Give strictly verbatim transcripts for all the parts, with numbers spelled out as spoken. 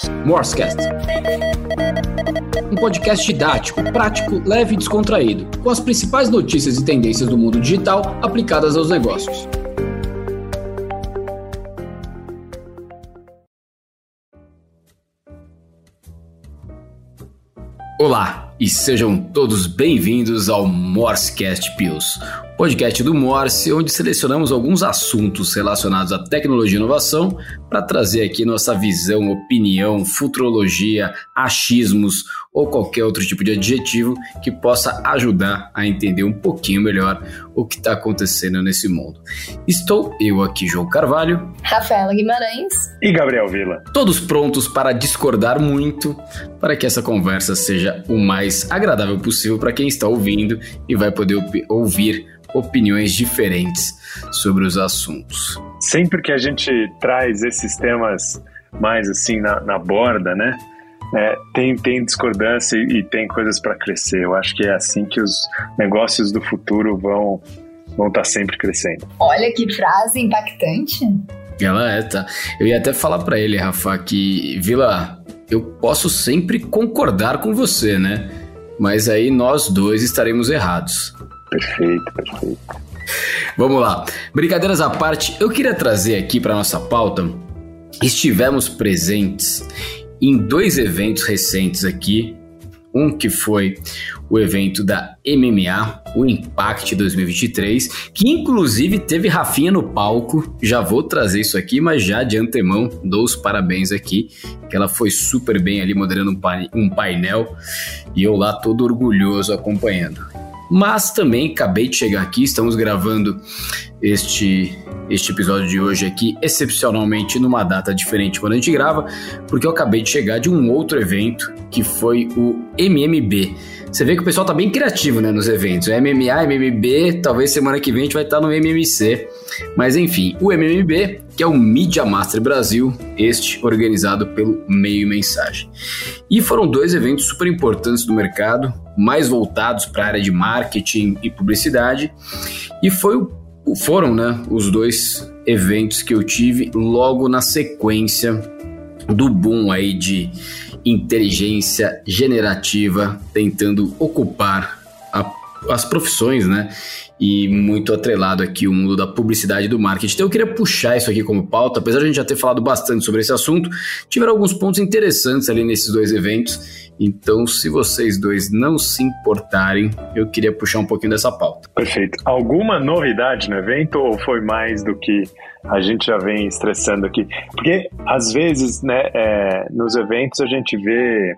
Morsecast. Um podcast didático, prático, leve e descontraído, com as principais notícias e tendências do mundo digital aplicadas aos negócios. Olá e sejam todos bem-vindos ao Morsecast Pills, podcast do Morse, onde selecionamos alguns assuntos relacionados à tecnologia e inovação para trazer aqui nossa visão, opinião, futurologia, achismos ou qualquer outro tipo de adjetivo que possa ajudar a entender um pouquinho melhor o que está acontecendo nesse mundo. Estou eu aqui, João Carvalho, Rafaela Guimarães e Gabriel Vila. Todos prontos para discordar muito, para que essa conversa seja o mais agradável possível para quem está ouvindo e vai poder op- ouvir opiniões diferentes sobre os assuntos. Sempre que a gente traz esses temas mais assim na, na borda, né? É, tem, tem discordância e, e tem coisas para crescer. Eu acho que é assim que os negócios do futuro vão vão estar sempre crescendo. Olha que frase impactante. Ela é, tá? Eu ia até falar para ele, Rafa, que, Vila, eu posso sempre concordar com você, né? Mas aí nós dois estaremos errados. Perfeito, perfeito. Vamos lá. Brincadeiras à parte, eu queria trazer aqui para nossa pauta. Estivemos presentes em dois eventos recentes aqui. Um que foi o evento da M M A, o Impact dois mil e vinte e três, que inclusive teve Rafinha no palco. Já vou trazer isso aqui, mas já de antemão dou os parabéns aqui, que ela foi super bem ali moderando um painel e eu lá todo orgulhoso acompanhando. Mas também acabei de chegar aqui, estamos gravando este, este episódio de hoje aqui, excepcionalmente numa data diferente quando a gente grava, porque eu acabei de chegar de um outro evento, que foi o M M B. Você vê que o pessoal tá bem criativo, né, nos eventos. O M M A, M M B, talvez semana que vem a gente vai estar no M M C. Mas enfim, o M M B, que é o Media Master Brasil, este organizado pelo Meio e Mensagem. E foram dois eventos super importantes do mercado, mais voltados para a área de marketing e publicidade. E foi, foram né, os dois eventos que eu tive logo na sequência do boom aí de inteligência generativa tentando ocupar a, as profissões, né? E muito atrelado aqui o mundo da publicidade e do marketing. Então eu queria puxar isso aqui como pauta, apesar de a gente já ter falado bastante sobre esse assunto, tiveram alguns pontos interessantes ali nesses dois eventos. Então, se vocês dois não se importarem, eu queria puxar um pouquinho dessa pauta. Perfeito. Alguma novidade no evento ou foi mais do que a gente já vem estressando aqui? Porque, às vezes, né, é, nos eventos a gente vê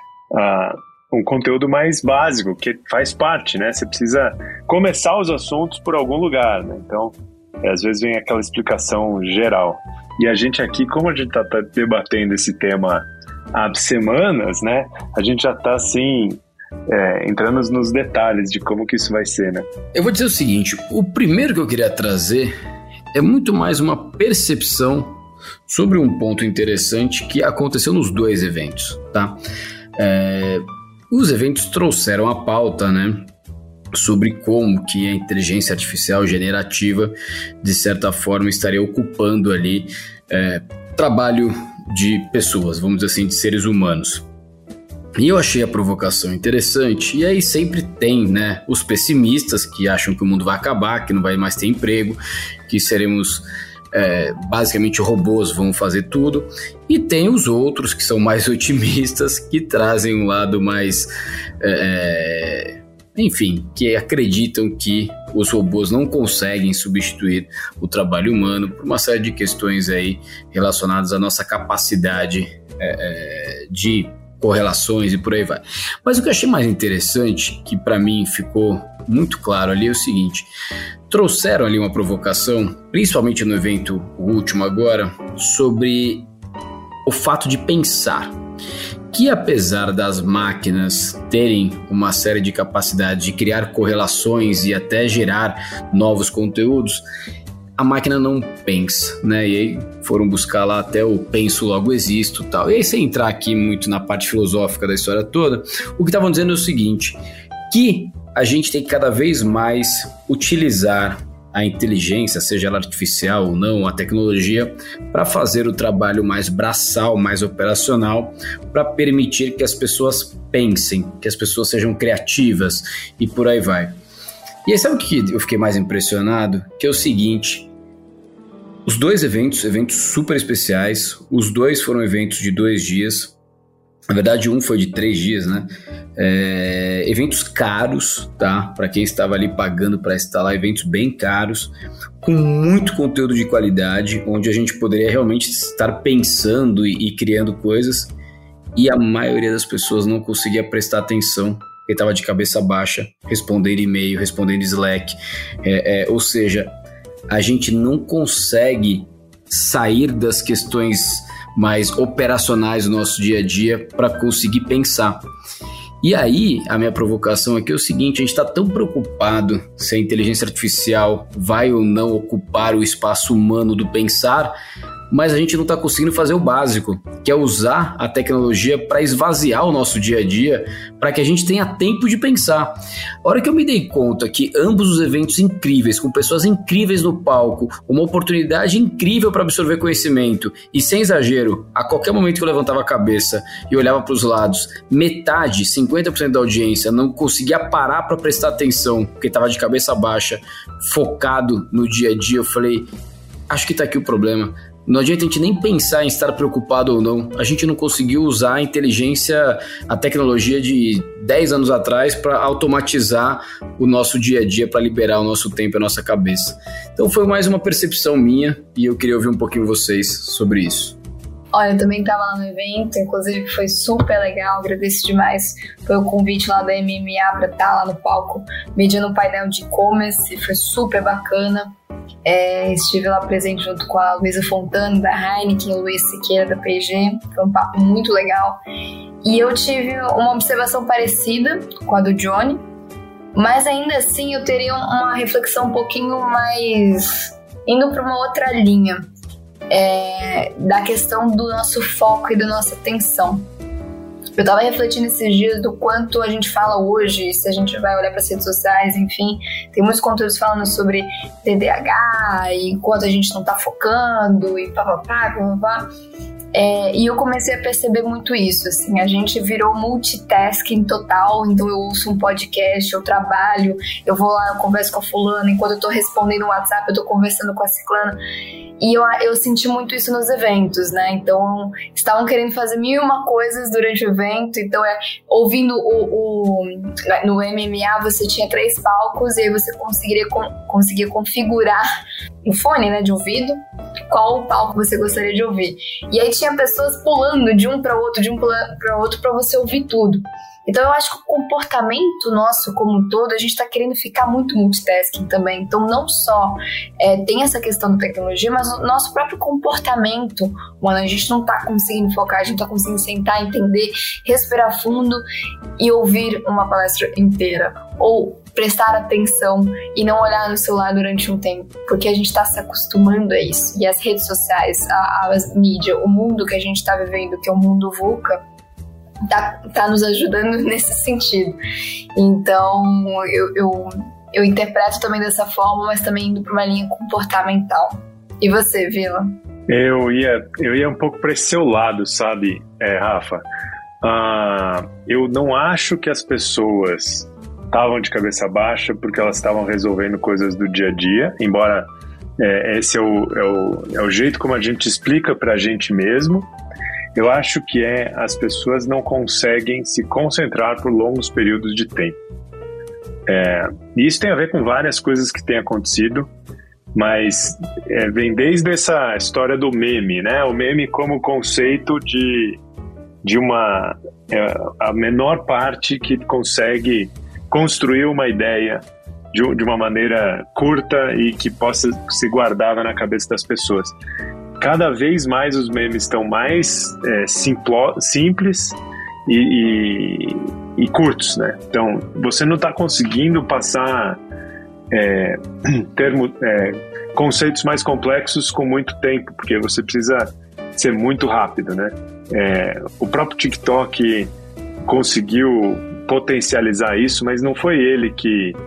uh, um conteúdo mais básico, que faz parte, né? Você precisa começar os assuntos por algum lugar, né? Então, é, às vezes vem aquela explicação geral. E a gente aqui, como a gente está tá debatendo esse tema há semanas, né? A gente já está, assim, é, entrando nos detalhes de como que isso vai ser, né? Eu vou dizer o seguinte, o primeiro que eu queria trazer é muito mais uma percepção sobre um ponto interessante que aconteceu nos dois eventos, tá? É, os eventos trouxeram a pauta, né, sobre como que a inteligência artificial generativa, de certa forma, estaria ocupando ali é, trabalho de pessoas, vamos dizer assim, de seres humanos. E eu achei a provocação interessante, e aí sempre tem, né, os pessimistas que acham que o mundo vai acabar, que não vai mais ter emprego, que seremos, é, basicamente robôs vão fazer tudo, e tem os outros que são mais otimistas, que trazem um lado mais, é, enfim, que acreditam que os robôs não conseguem substituir o trabalho humano por uma série de questões aí relacionadas à nossa capacidade é, de correlações e por aí vai. Mas o que eu achei mais interessante, que para mim ficou muito claro ali, é o seguinte: trouxeram ali uma provocação, principalmente no evento último agora, sobre o fato de pensar que, apesar das máquinas terem uma série de capacidades de criar correlações e até gerar novos conteúdos, a máquina não pensa, né? E aí foram buscar lá até o penso logo existo e tal. E aí, sem entrar aqui muito na parte filosófica da história toda, o que estavam dizendo é o seguinte, que a gente tem que cada vez mais utilizar a inteligência, seja ela artificial ou não, a tecnologia, para fazer o trabalho mais braçal, mais operacional, para permitir que as pessoas pensem, que as pessoas sejam criativas e por aí vai. E aí sabe o que eu fiquei mais impressionado? Que é o seguinte, os dois eventos, eventos super especiais, os dois foram eventos de dois dias, na verdade um foi de três dias, né? É, eventos caros, tá? Para quem estava ali pagando para estar lá, eventos bem caros, com muito conteúdo de qualidade, onde a gente poderia realmente estar pensando e, e criando coisas, e a maioria das pessoas não conseguia prestar atenção, porque estava de cabeça baixa, respondendo e-mail, respondendo Slack, é, é, ou seja, a gente não consegue sair das questões mais operacionais do nosso dia a dia para conseguir pensar. E aí, a minha provocação aqui é o seguinte, a gente está tão preocupado se a inteligência artificial vai ou não ocupar o espaço humano do pensar, mas a gente não está conseguindo fazer o básico, que é usar a tecnologia para esvaziar o nosso dia a dia, para que a gente tenha tempo de pensar. A hora que eu me dei conta que ambos os eventos incríveis, com pessoas incríveis no palco, uma oportunidade incrível para absorver conhecimento, e sem exagero, a qualquer momento que eu levantava a cabeça e olhava para os lados, metade, cinquenta por cento da audiência não conseguia parar para prestar atenção, porque estava de cabeça baixa, focado no dia a dia, eu falei, acho que está aqui o problema. Não adianta a gente nem pensar em estar preocupado ou não. A gente não conseguiu usar a inteligência, a tecnologia de dez anos atrás para automatizar o nosso dia a dia, para liberar o nosso tempo e a nossa cabeça. Então foi mais uma percepção minha e eu queria ouvir um pouquinho vocês sobre isso. Olha, eu também estava lá no evento, inclusive foi super legal, agradeço demais pelo convite lá da M M A para estar lá no palco, mediando um painel de e-commerce, foi super bacana. É, estive lá presente junto com a Luísa Fontana da Heineken e o Luiz Siqueira da P e G, foi um papo muito legal. E eu tive uma observação parecida com a do Johnny, mas ainda assim eu teria uma reflexão um pouquinho mais indo para uma outra linha. É, da questão do nosso foco e da nossa atenção. Eu tava refletindo esses dias do quanto a gente fala hoje, se a gente vai olhar para as redes sociais, enfim, tem muitos conteúdos falando sobre T D A H e quanto a gente não tá focando e papapá, papapá. É, e eu comecei a perceber muito isso, assim, a gente virou multitasking total, então eu ouço um podcast, eu trabalho, eu vou lá, eu converso com a fulana, enquanto eu tô respondendo um WhatsApp, eu tô conversando com a ciclana, e eu, eu senti muito isso nos eventos, né, então estavam querendo fazer mil e uma coisas durante o evento, então é, ouvindo o, o no M M A você tinha três palcos, e aí você conseguiria, conseguia configurar no fone, né, de ouvido, qual palco você gostaria de ouvir, e aí tinha pessoas pulando de um para outro, de um para outro para você ouvir tudo. Então eu acho que o comportamento nosso como um todo, a gente está querendo ficar muito multitasking também. Então não só é, tem essa questão da tecnologia, mas o nosso próprio comportamento, mano, a gente não está conseguindo focar, a gente não está conseguindo sentar, entender, respirar fundo e ouvir uma palestra inteira. Ou prestar atenção e não olhar no celular durante um tempo, porque a gente está se acostumando a isso. E as redes sociais, a, a mídia, o mundo que a gente está vivendo, que é o mundo VUCA, tá, tá nos ajudando nesse sentido. Então, eu, eu, eu interpreto também dessa forma, mas também indo para uma linha comportamental. E você, Vila? Eu ia, eu ia um pouco para esse seu lado, sabe, é, Rafa? Uh, eu não acho que as pessoas estavam de cabeça baixa porque elas estavam resolvendo coisas do dia a dia, embora é, esse é o, é, o, é o jeito como a gente explica pra gente mesmo. Eu acho que é as pessoas não conseguem se concentrar por longos períodos de tempo. É, e isso tem a ver com várias coisas que têm acontecido, mas é, vem desde essa história do meme, né? O meme como conceito de, de uma é, a menor parte que consegue construir uma ideia de, de uma maneira curta e que possa ser guardada na cabeça das pessoas. Cada vez mais os memes estão mais é, simplo, simples e, e, e curtos, né? Então, você não está conseguindo passar é, termo, é, conceitos mais complexos com muito tempo, porque você precisa ser muito rápido, né? É, o próprio TikTok conseguiu potencializar isso, mas não foi ele que,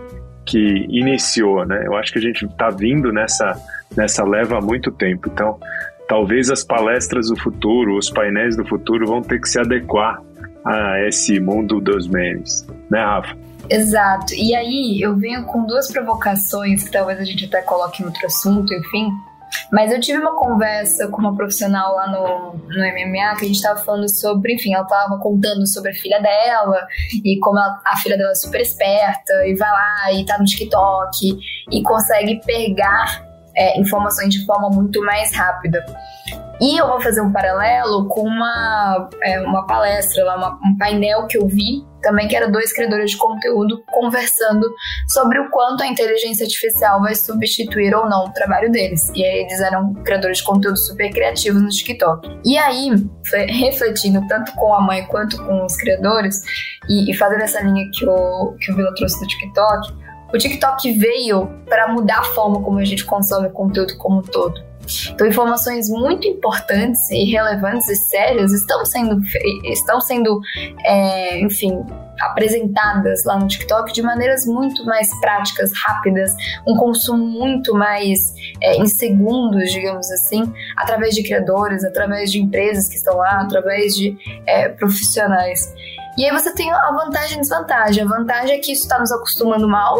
que iniciou, né? Eu acho que a gente está vindo nessa, nessa leva há muito tempo. Então, talvez as palestras do futuro, os painéis do futuro vão ter que se adequar a esse mundo dos memes, né, Rafa? Exato. E aí eu venho com duas provocações que talvez a gente até coloque em outro assunto, enfim. Mas eu tive uma conversa com uma profissional lá no, no M M A que a gente tava falando sobre, enfim, ela tava contando sobre a filha dela e como ela, a filha dela é super esperta e vai lá e tá no TikTok e consegue pegar é, informações de forma muito mais rápida. E eu vou fazer um paralelo com uma, é, uma palestra, lá, uma, um painel que eu vi também, que era dois criadores de conteúdo conversando sobre o quanto a inteligência artificial vai substituir ou não o trabalho deles. E aí eles eram criadores de conteúdo super criativos no TikTok. E aí, refletindo tanto com a mãe quanto com os criadores, e, e fazendo essa linha que o, que o Vila trouxe do TikTok, o TikTok veio para mudar a forma como a gente consome conteúdo como um todo. Então, informações muito importantes e relevantes e sérias estão sendo, estão sendo é, enfim, apresentadas lá no TikTok de maneiras muito mais práticas, rápidas, um consumo muito mais é, em segundos, digamos assim, através de criadores, através de empresas que estão lá, através de é, profissionais. E aí você tem a vantagem e a desvantagem. A vantagem é que isso está nos acostumando mal,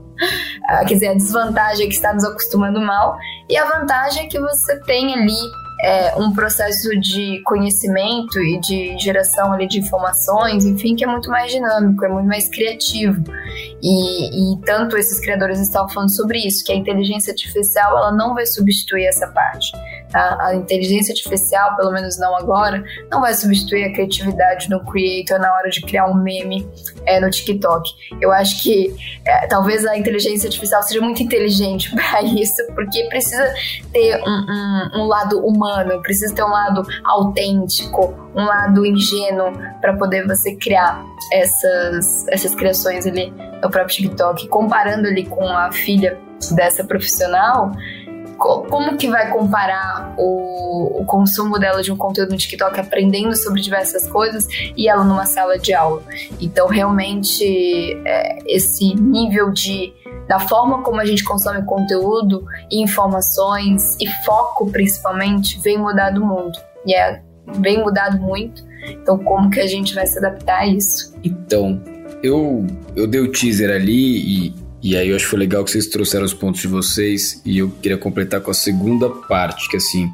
quer dizer, a desvantagem é que está nos acostumando mal, e a vantagem é que você tem ali é, um processo de conhecimento e de geração ali de informações, enfim, que é muito mais dinâmico, é muito mais criativo. E, e tanto esses criadores estavam falando sobre isso, que a inteligência artificial ela não vai substituir essa parte. Tá? A inteligência artificial, pelo menos não agora, não vai substituir a criatividade do creator na hora de criar um meme é, no TikTok. Eu acho que é, talvez a inteligência artificial seja muito inteligente para isso, porque precisa ter um, um, um lado humano, precisa ter um lado autêntico, um lado ingênuo para poder você criar essas, essas criações ali no próprio TikTok. Comparando ali com a filha dessa profissional, como que vai comparar o, o consumo dela de um conteúdo no TikTok aprendendo sobre diversas coisas e ela numa sala de aula? Então, realmente, é, esse nível de da forma como a gente consome conteúdo e informações e foco, principalmente, vem mudando o mundo. E é, vem mudado muito. Então, como que a gente vai se adaptar a isso? Então, eu, eu dei o teaser ali e, e aí eu acho que foi legal que vocês trouxeram os pontos de vocês e eu queria completar com a segunda parte, que assim,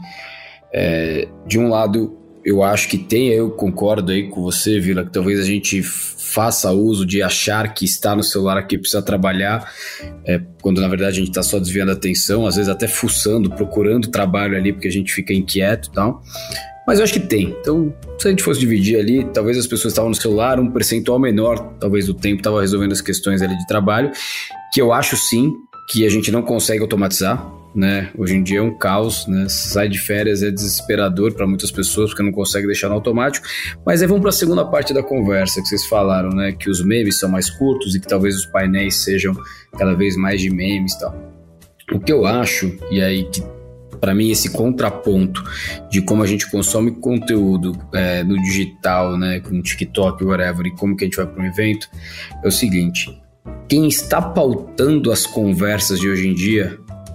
é, de um lado, eu acho que tem, eu concordo aí com você, Vila, que talvez a gente faça uso de achar que está no celular aqui, precisa trabalhar, é, quando na verdade a gente está só desviando a atenção, às vezes até fuçando, procurando trabalho ali, porque a gente fica inquieto e tal. Mas eu acho que tem. Então, se a gente fosse dividir ali, talvez as pessoas estavam no celular, um percentual menor, talvez do tempo, estava resolvendo as questões ali de trabalho, que eu acho sim que a gente não consegue automatizar, né? Hoje em dia é um caos, né? Sai de férias é desesperador para muitas pessoas porque não consegue deixar no automático. Mas aí vamos para a segunda parte da conversa que vocês falaram, né? Que os memes são mais curtos e que talvez os painéis sejam cada vez mais de memes e tal. O que eu acho, e aí que para mim esse contraponto de como a gente consome conteúdo é, no digital, né, com TikTok, whatever, e como que a gente vai para um evento, é o seguinte: quem está pautando as conversas de hoje em dia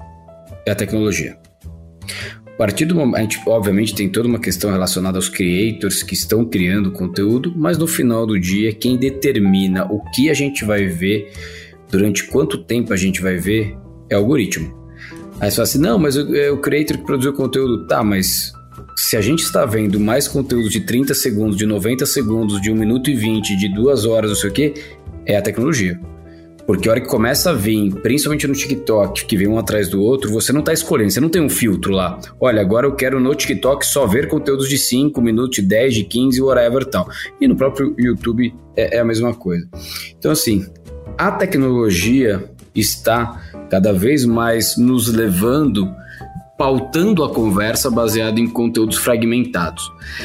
é a tecnologia. A partir do momento, a gente obviamente tem toda uma questão relacionada aos creators que estão criando conteúdo, mas no final do dia quem determina o que a gente vai ver, durante quanto tempo a gente vai ver, é o algoritmo. Aí você fala assim, não, mas é o creator que produziu o conteúdo. Tá, mas se a gente está vendo mais conteúdo de trinta segundos, de noventa segundos, de um minuto e vinte, de duas horas, não sei o que, é a tecnologia. Porque a hora que começa a vir, principalmente no TikTok, que vem um atrás do outro, você não está escolhendo, você não tem um filtro lá. Olha, agora eu quero no TikTok só ver conteúdos de cinco minutos, de dez, de quinze, whatever e tal. E no próprio YouTube é, é a mesma coisa. Então assim, a tecnologia está cada vez mais nos levando, pautando a conversa baseada em conteúdos fragmentados.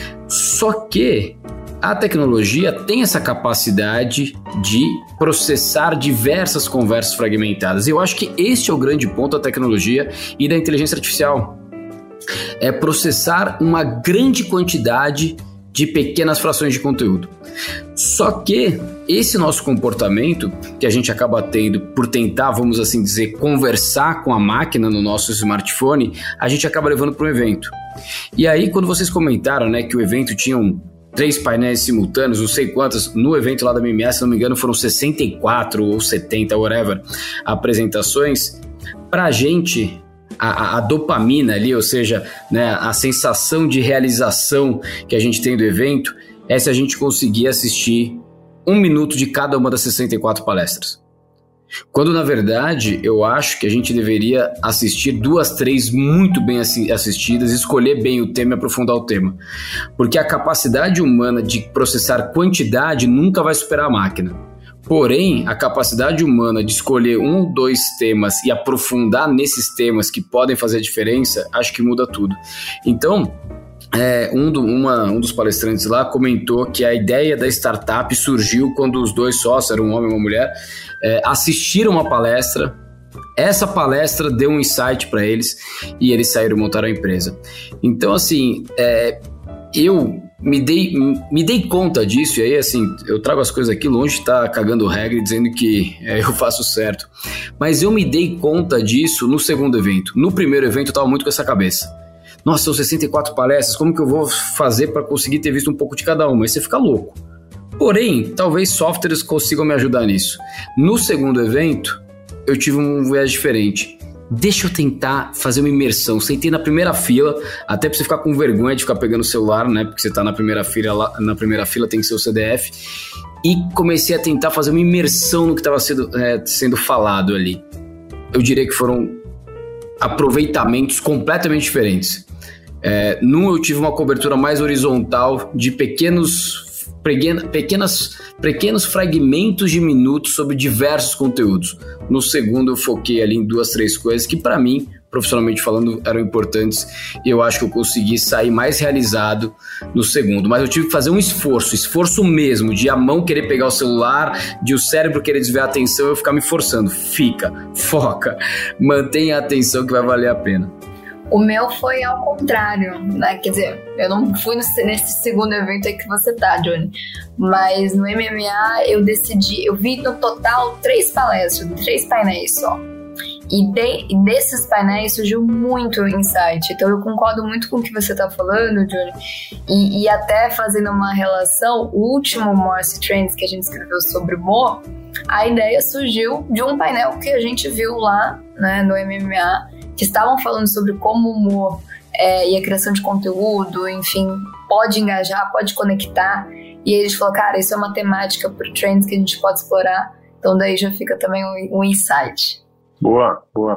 Só que a tecnologia tem essa capacidade de processar diversas conversas fragmentadas. Eu acho que este é o grande ponto da tecnologia e da inteligência artificial. É processar uma grande quantidade de pequenas frações de conteúdo. Só que esse nosso comportamento que a gente acaba tendo por tentar, vamos assim dizer, conversar com a máquina no nosso smartphone, a gente acaba levando para um evento. E aí, quando vocês comentaram, né, que o evento tinha um três painéis simultâneos, não sei quantas, no evento lá da M M A, se não me engano, foram sessenta e quatro ou setenta, whatever, apresentações. Pra gente, a, a dopamina ali, ou seja, né, a sensação de realização que a gente tem do evento, é se a gente conseguir assistir um minuto de cada uma das sessenta e quatro palestras. Quando, na verdade, eu acho que a gente deveria assistir duas, três muito bem assistidas, escolher bem o tema e aprofundar o tema. Porque a capacidade humana de processar quantidade nunca vai superar a máquina. Porém, a capacidade humana de escolher um ou dois temas e aprofundar nesses temas que podem fazer a diferença, acho que muda tudo. Então, É, um, do, uma, um dos palestrantes lá comentou que a ideia da startup surgiu quando os dois sócios, era um homem e uma mulher, é, assistiram uma palestra. Essa palestra deu um insight para eles e eles saíram e montaram a empresa. Então, assim, é, eu me dei, me dei conta disso, e aí, assim, eu trago as coisas aqui longe de estar cagando regra e dizendo que é, eu faço certo. Mas eu me dei conta disso no segundo evento. No primeiro evento eu estava muito com essa cabeça. Nossa, são sessenta e quatro palestras, como que eu vou fazer para conseguir ter visto um pouco de cada uma? Aí você fica louco. Porém, talvez softwares consigam me ajudar nisso. No segundo evento, eu tive um viés diferente. Deixa eu tentar fazer uma imersão. Sentei na primeira fila, até para você ficar com vergonha de ficar pegando o celular, né? Porque você está na primeira fila, na primeira fila tem que ser o C D F. E comecei a tentar fazer uma imersão no que estava sendo, é, sendo falado ali. Eu diria que foram aproveitamentos completamente diferentes. É, num eu tive uma cobertura mais horizontal de pequenos, pequenas, pequenos fragmentos de minutos sobre diversos conteúdos. No segundo eu foquei ali em duas, três coisas que para mim, profissionalmente falando, eram importantes, e eu acho que eu consegui sair mais realizado no segundo. Mas eu tive que fazer um esforço, esforço mesmo, de a mão querer pegar o celular, de o cérebro querer desviar a atenção e eu ficar me forçando. Fica, foca, mantenha a atenção que vai valer a pena. O meu foi ao contrário, né? Quer dizer, eu não fui no, nesse segundo evento aí que você tá, Johnny. Mas no M M A eu decidi, eu vi no total três palestras, três painéis só. E, de, e desses painéis surgiu muito insight. Então eu concordo muito com o que você tá falando, Johnny. E, e até fazendo uma relação, o último Morse Trends que a gente escreveu sobre humor, a ideia surgiu de um painel que a gente viu lá, né, no M M A, que estavam falando sobre como o humor é, e a criação de conteúdo, enfim, pode engajar, pode conectar. E eles falaram, cara, isso é uma temática para Trends que a gente pode explorar. Então daí já fica também um, um insight. Boa, boa.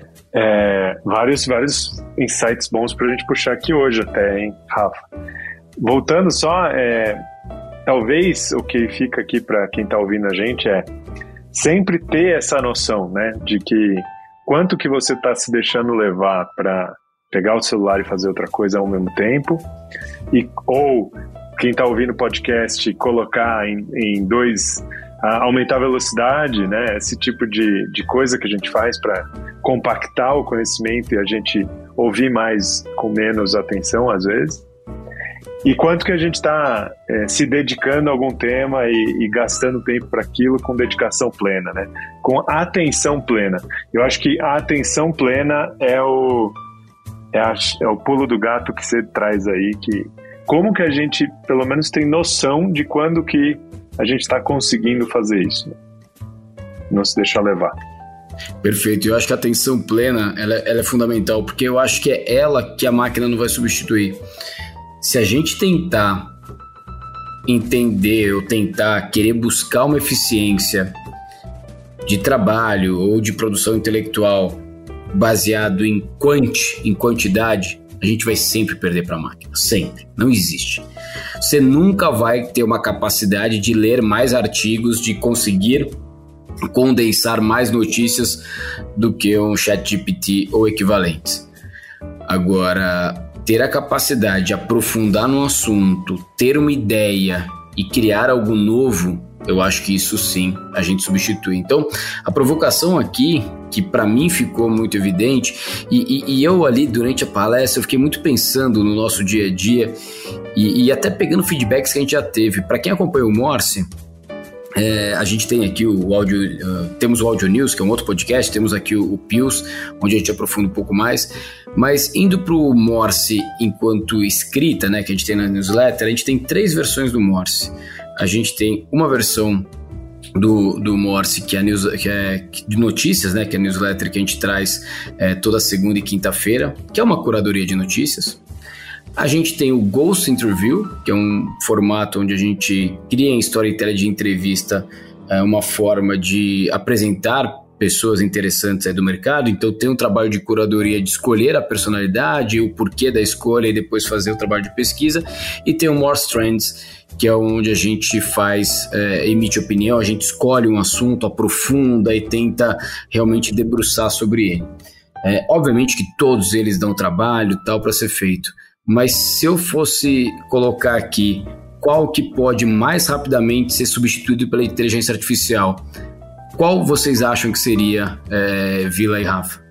É, vários, vários insights bons pra gente puxar aqui hoje até, hein, Rafa? Voltando só, é, talvez o que fica aqui para quem tá ouvindo a gente é sempre ter essa noção, né, de que quanto que você tá se deixando levar para pegar o celular e fazer outra coisa ao mesmo tempo, e, ou quem tá ouvindo o podcast colocar em, em dois... A aumentar a velocidade, né? Esse tipo de, de coisa que a gente faz para compactar o conhecimento e a gente ouvir mais com menos atenção, às vezes. E quanto que a gente está é, se dedicando a algum tema e, e gastando tempo para aquilo com dedicação plena, né? Com atenção plena. Eu acho que a atenção plena é o, é, a, é o pulo do gato que você traz aí, que como que a gente, pelo menos, tem noção de quando que a gente está conseguindo fazer isso, né? Não se deixar levar. Perfeito, eu acho que a atenção plena ela, ela é fundamental, porque eu acho que é ela que a máquina não vai substituir. Se a gente tentar entender ou tentar querer buscar uma eficiência de trabalho ou de produção intelectual baseado em quant, em quantidade, a gente vai sempre perder para a máquina, sempre, não existe. Você nunca vai ter uma capacidade de ler mais artigos, de conseguir condensar mais notícias do que um ChatGPT ou equivalentes. Agora, ter a capacidade de aprofundar no assunto, ter uma ideia e criar algo novo, eu acho que isso sim a gente substitui. Então, a provocação aqui, que para mim ficou muito evidente, e, e, e eu ali durante a palestra, eu fiquei muito pensando no nosso dia a dia, e, e até pegando feedbacks que a gente já teve. Para quem acompanha o Morse, É, a gente tem aqui o áudio, uh, temos o Audio News, que é um outro podcast, temos aqui o, o Pius, onde a gente aprofunda um pouco mais, mas indo para o Morse enquanto escrita, né, que a gente tem na newsletter, a gente tem três versões do Morse. A gente tem uma versão do, do Morse, que é, news, que é de notícias, né, que é a newsletter que a gente traz é, toda segunda e quinta-feira, que é uma curadoria de notícias. A gente tem o Ghost Interview, que é um formato onde a gente cria em storytelling de entrevista é, uma forma de apresentar pessoas interessantes aí do mercado. Então tem um trabalho de curadoria de escolher a personalidade, o porquê da escolha e depois fazer o trabalho de pesquisa. E tem o Morse Trends, que é onde a gente faz, é, emite opinião, a gente escolhe um assunto, aprofunda e tenta realmente debruçar sobre ele. É, obviamente que todos eles dão trabalho e tal para ser feito. Mas se eu fosse colocar aqui qual que pode mais rapidamente ser substituído pela inteligência artificial, qual vocês acham que seria, é, Vila e Rafa?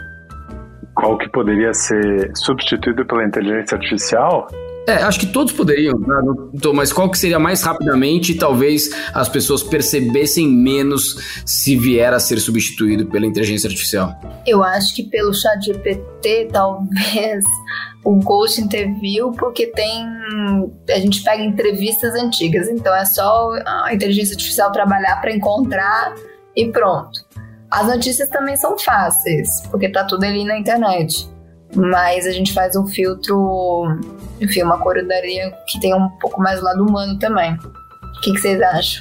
Qual que poderia ser substituído pela inteligência artificial? É, acho que todos poderiam, né? Mas qual que seria mais rapidamente e talvez as pessoas percebessem menos se vier a ser substituído pela inteligência artificial? Eu acho que pelo chat G P T, talvez o Ghost Interview, porque tem, a gente pega entrevistas antigas, então é só a inteligência artificial trabalhar para encontrar e pronto. As notícias também são fáceis, porque tá tudo ali na internet. Mas a gente faz um filtro, enfim, uma curadoria que tem um pouco mais do lado humano também. O que, que vocês acham?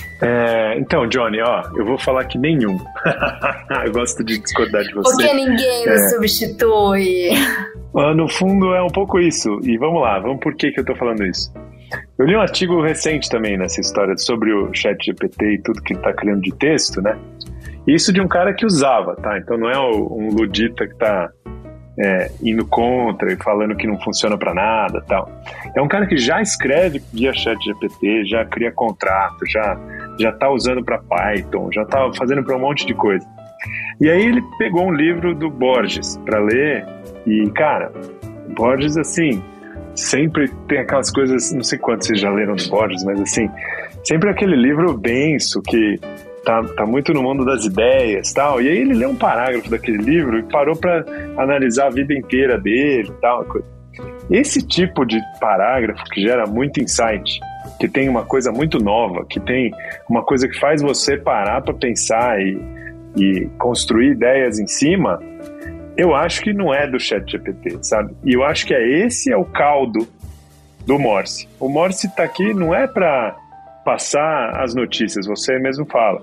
É, então, Johnny, ó, eu vou falar que nenhum. Eu gosto de discordar de você. Porque ninguém nos é. substitui. No fundo é um pouco isso. E vamos lá, vamos por que que eu tô falando isso. Eu li um artigo recente também nessa história sobre o chat G P T e tudo que ele tá criando de texto, né? Isso de um cara que usava, tá? Então não é um ludita que tá é, indo contra e falando que não funciona pra nada e tal. É um cara que já escreve via chat G P T, já cria contrato, já, já tá usando pra Python, já tá fazendo pra um monte de coisa. E aí ele pegou um livro do Borges pra ler e, cara, Borges, assim, sempre tem aquelas coisas, não sei quantos vocês já leram do Borges, mas assim, sempre aquele livro denso que tá, tá muito no mundo das ideias e tal. E aí ele leu um parágrafo daquele livro e parou pra analisar a vida inteira dele e tal. Esse tipo de parágrafo que gera muito insight, que tem uma coisa muito nova, que tem uma coisa que faz você parar pra pensar e, e construir ideias em cima, eu acho que não é do chat G P T, sabe? E eu acho que é esse é o caldo do Morse. O Morse tá aqui não é para passar as notícias, você mesmo fala.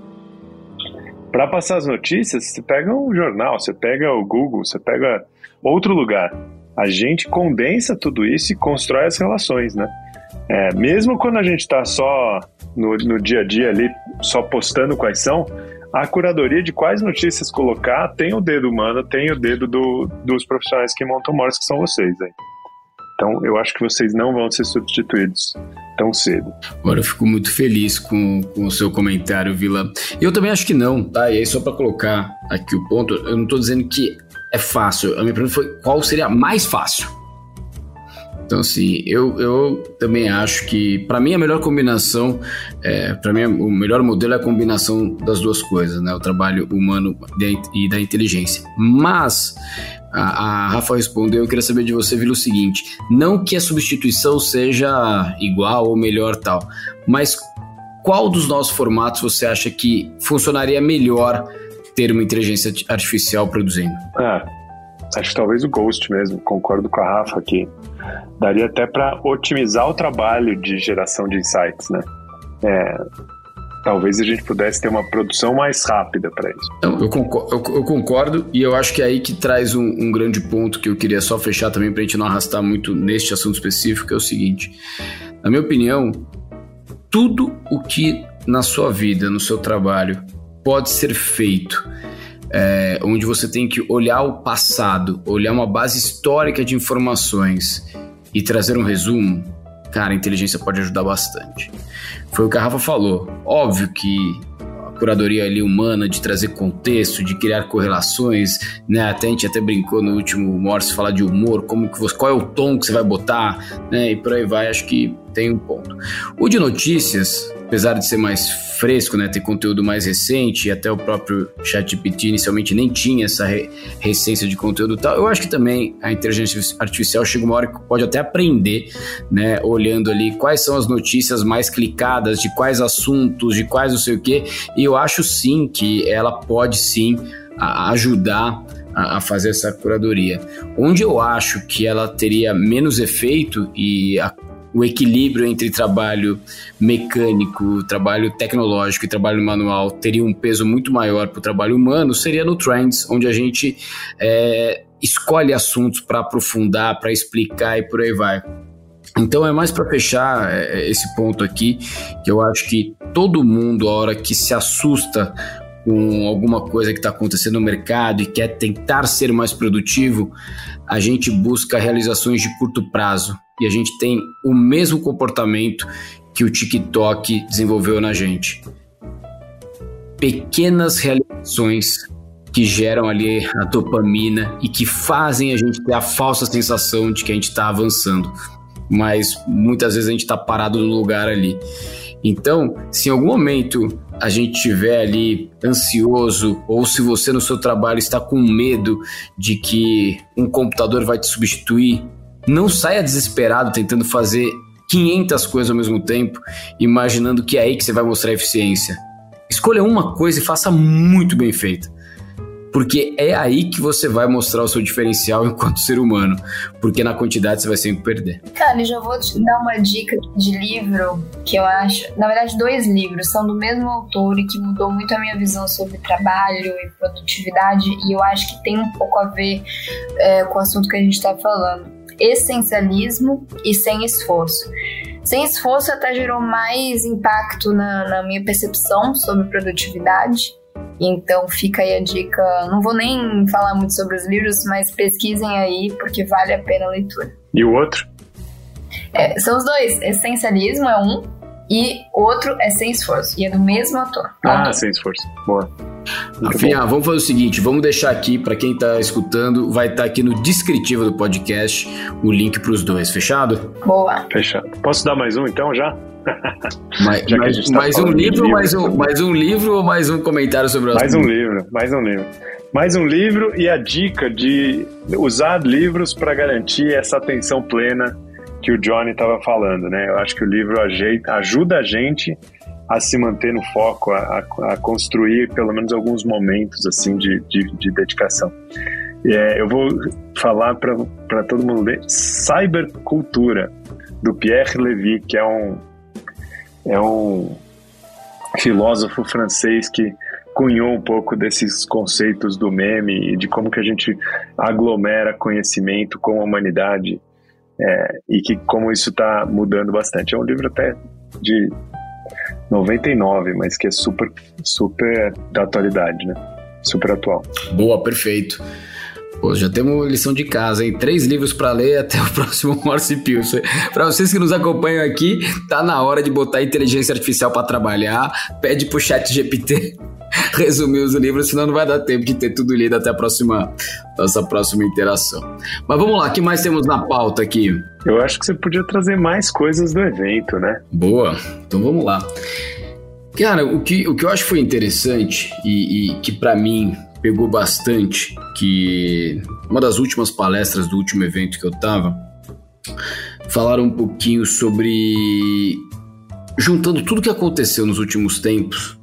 Para passar as notícias, você pega um jornal, você pega o Google, você pega outro lugar. A gente condensa tudo isso e constrói as relações, né? É, mesmo quando a gente tá só no, no dia a dia ali, só postando quais são, a curadoria de quais notícias colocar tem o dedo humano, tem o dedo do, dos profissionais que montam o Morse, que são vocês aí. Então, eu acho que vocês não vão ser substituídos tão cedo. Agora, eu fico muito feliz com, com o seu comentário, Vila. Eu também acho que não, tá? E aí, só para colocar aqui o ponto, eu não tô dizendo que é fácil. A minha pergunta foi qual seria mais fácil. Então, assim, eu, eu também acho que, para mim, a melhor combinação, é, para mim, o melhor modelo é a combinação das duas coisas, né? O trabalho humano e da inteligência. Mas, a, a Rafa respondeu, eu queria saber de você, Vila, o seguinte, não que a substituição seja igual ou melhor tal, mas qual dos nossos formatos você acha que funcionaria melhor ter uma inteligência artificial produzindo? Ah, acho que talvez o Ghost mesmo, concordo com a Rafa aqui. Daria até para otimizar o trabalho de geração de insights, né? É, talvez a gente pudesse ter uma produção mais rápida para isso. Então, eu, concordo, eu, eu concordo e eu acho que é aí que traz um, um grande ponto que eu queria só fechar também para a gente não arrastar muito neste assunto específico, que é o seguinte. Na minha opinião, tudo o que na sua vida, no seu trabalho, pode ser feito É, onde você tem que olhar o passado, olhar uma base histórica de informações e trazer um resumo, cara, a inteligência pode ajudar bastante. Foi o que a Rafa falou. Óbvio que a curadoria ali humana, de trazer contexto, de criar correlações, né? Até a gente até brincou no último Morse falar de humor, como que você, qual é o tom que você vai botar, né? E por aí vai, acho que tem um ponto. O de notícias, apesar de ser mais fresco, né, ter conteúdo mais recente, e até o próprio ChatGPT inicialmente nem tinha essa re- recência de conteúdo e tal, eu acho que também a inteligência artificial chega uma hora que pode até aprender, né, olhando ali quais são as notícias mais clicadas, de quais assuntos, de quais não sei o quê, e eu acho sim que ela pode sim a- ajudar a, a fazer essa curadoria. Onde eu acho que ela teria menos efeito e a o equilíbrio entre trabalho mecânico, trabalho tecnológico e trabalho manual teria um peso muito maior para o trabalho humano, seria no Trends, onde a gente é, escolhe assuntos para aprofundar, para explicar e por aí vai. Então é mais para fechar é, esse ponto aqui, que eu acho que todo mundo, a hora que se assusta com alguma coisa que está acontecendo no mercado e quer tentar ser mais produtivo, a gente busca realizações de curto prazo. E a gente tem o mesmo comportamento que o TikTok desenvolveu na gente. Pequenas realizações que geram ali a dopamina e que fazem a gente ter a falsa sensação de que a gente está avançando. Mas muitas vezes a gente está parado no lugar ali. Então, se em algum momento a gente estiver ali ansioso, ou se você no seu trabalho está com medo de que um computador vai te substituir, não saia desesperado tentando fazer quinhentas coisas ao mesmo tempo, imaginando que é aí que você vai mostrar eficiência. Escolha uma coisa e faça muito bem feita, porque é aí que você vai mostrar o seu diferencial enquanto ser humano, porque na quantidade você vai sempre perder. Cara, eu já vou te dar uma dica de livro que eu acho, na verdade dois livros, são do mesmo autor e que mudou muito a minha visão sobre trabalho e produtividade, e eu acho que tem um pouco a ver é, com o assunto que a gente está falando. Essencialismo e Sem Esforço. Sem Esforço até gerou mais impacto na, na minha percepção sobre produtividade. Então fica aí a dica. Não vou nem falar muito sobre os livros, mas pesquisem aí porque vale a pena a leitura. E o outro? É, são os dois. Essencialismo é um e outro é Sem Esforço. E é do mesmo autor. Ah, autor. Sem Esforço. Boa. Afinal, vamos fazer o seguinte, vamos deixar aqui, para quem está escutando, vai estar tá aqui no descritivo do podcast o link para os dois, fechado? Boa. Fechado. Posso dar mais um então já? Mais, já mais, tá mais um livro, livro, mais um, mais um livro ou mais um comentário sobre o mais assunto? Mais um livro, mais um livro. Mais um livro e a dica de usar livros para garantir essa atenção plena que o Johnny estava falando, né? Eu acho que o livro ajeita, ajuda a gente a se manter no foco, a, a construir pelo menos alguns momentos assim de, de, de dedicação. É, eu vou falar para todo mundo ler Cybercultura, do Pierre Levy, que é um, é um filósofo francês que cunhou um pouco desses conceitos do meme e de como que a gente aglomera conhecimento com a humanidade, é, e que como isso está mudando bastante. É um livro até de noventa e nove, mas que é super, super da atualidade, né? Super atual. Boa, perfeito. Pô, já temos lição de casa, hein? Três livros para ler até o próximo Morse Pilsen. Para vocês que nos acompanham aqui, tá na hora de botar a inteligência artificial para trabalhar. Pede pro ChatGPT resumir os livros, senão não vai dar tempo de ter tudo lido até a próxima, nossa próxima interação. Mas vamos lá, o que mais temos na pauta aqui? Eu acho que você podia trazer mais coisas do evento, né? Boa, então vamos lá. Cara, o que, o que eu acho foi interessante e, e que para mim pegou bastante, que uma das últimas palestras do último evento que eu tava, falaram um pouquinho sobre juntando tudo que aconteceu nos últimos tempos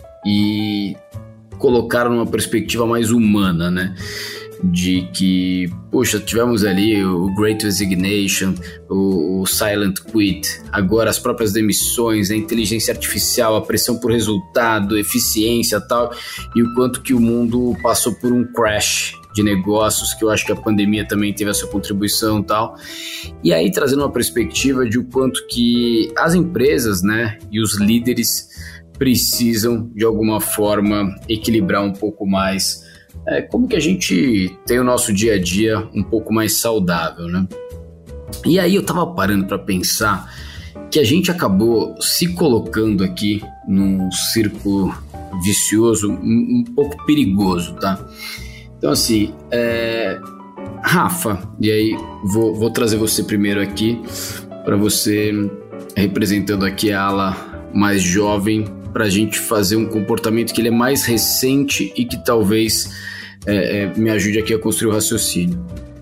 e colocaram numa perspectiva mais humana, né? De que, poxa, tivemos ali o Great Resignation, o, o Silent Quit, agora as próprias demissões, a inteligência artificial, a pressão por resultado, eficiência e tal, e o quanto que o mundo passou por um crash de negócios, que eu acho que a pandemia também teve a sua contribuição e tal, e aí trazendo uma perspectiva de o quanto que as empresas, né, e os líderes precisam, de alguma forma, equilibrar um pouco mais é, como que a gente tem o nosso dia a dia um pouco mais saudável, né? E aí eu tava parando para pensar que a gente acabou se colocando aqui num círculo vicioso um, um pouco perigoso, tá? Então assim, é... Rafa, e aí vou, vou trazer você primeiro aqui para você representando aqui a ala mais jovem, para a gente fazer um comportamento que ele é mais recente e que talvez é, é, me ajude aqui a construir o raciocínio.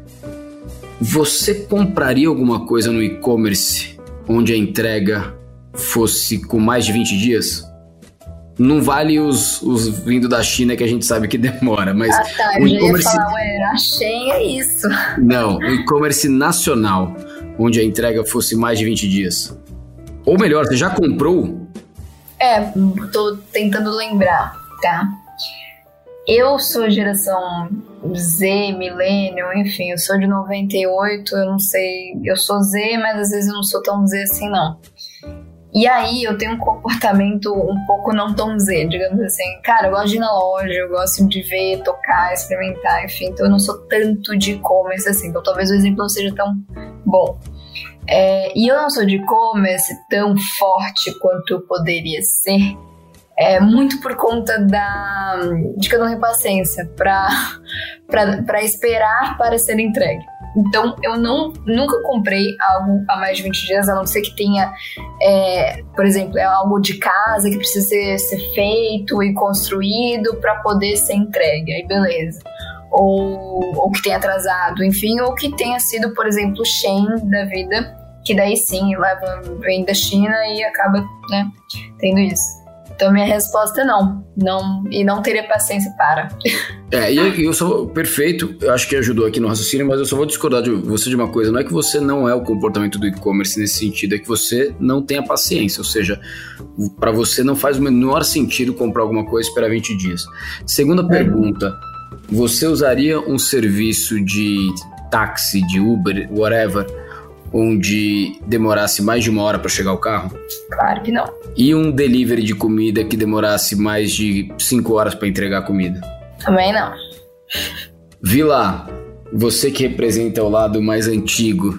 Você compraria alguma coisa no e-commerce onde a entrega fosse com mais de vinte dias? Não vale os, os vindo da China que a gente sabe que demora, mas... Ah tá, o eu já e-commerce... ia falar, ué, a Shein é isso. Não, o e-commerce nacional, onde a entrega fosse mais de vinte dias. Ou melhor, você já comprou? É, tô tentando lembrar, tá? Eu sou geração Z, milênio, enfim, eu sou de noventa e oito, eu não sei, eu sou Z, mas às vezes eu não sou tão Z assim, não. E aí eu tenho um comportamento um pouco não tão Z, digamos assim. Cara, eu gosto de ir na loja, eu gosto de ver, tocar, experimentar, enfim, então eu não sou tanto de e-commerce assim, então talvez o exemplo não seja tão bom. É, e eu não sou de e-commerce tão forte quanto poderia ser, é, muito por conta da, de que eu não tenho paciência para esperar para ser entregue. Então eu não, nunca comprei algo há mais de vinte dias, a não ser que tenha, é, por exemplo, é algo de casa que precisa ser, ser feito e construído para poder ser entregue, aí beleza. Ou, ou que tenha atrasado, enfim, ou que tenha sido, por exemplo, Shein da vida, que daí sim, leva, vem da China e acaba, né, tendo isso. Então minha resposta é não, não, e não teria paciência para. É, e eu sou perfeito, eu acho que ajudou aqui no raciocínio, mas eu só vou discordar de você de uma coisa, não é que você não é o comportamento do e-commerce nesse sentido, é que você não tem a paciência, ou seja, para você não faz o menor sentido comprar alguma coisa e esperar vinte dias. Segunda é. pergunta, você usaria um serviço de táxi, de Uber, whatever, onde demorasse mais de uma hora para chegar o carro? Claro que não. E um delivery de comida que demorasse mais de cinco horas para entregar a comida? Também não. Vila, você que representa o lado mais antigo,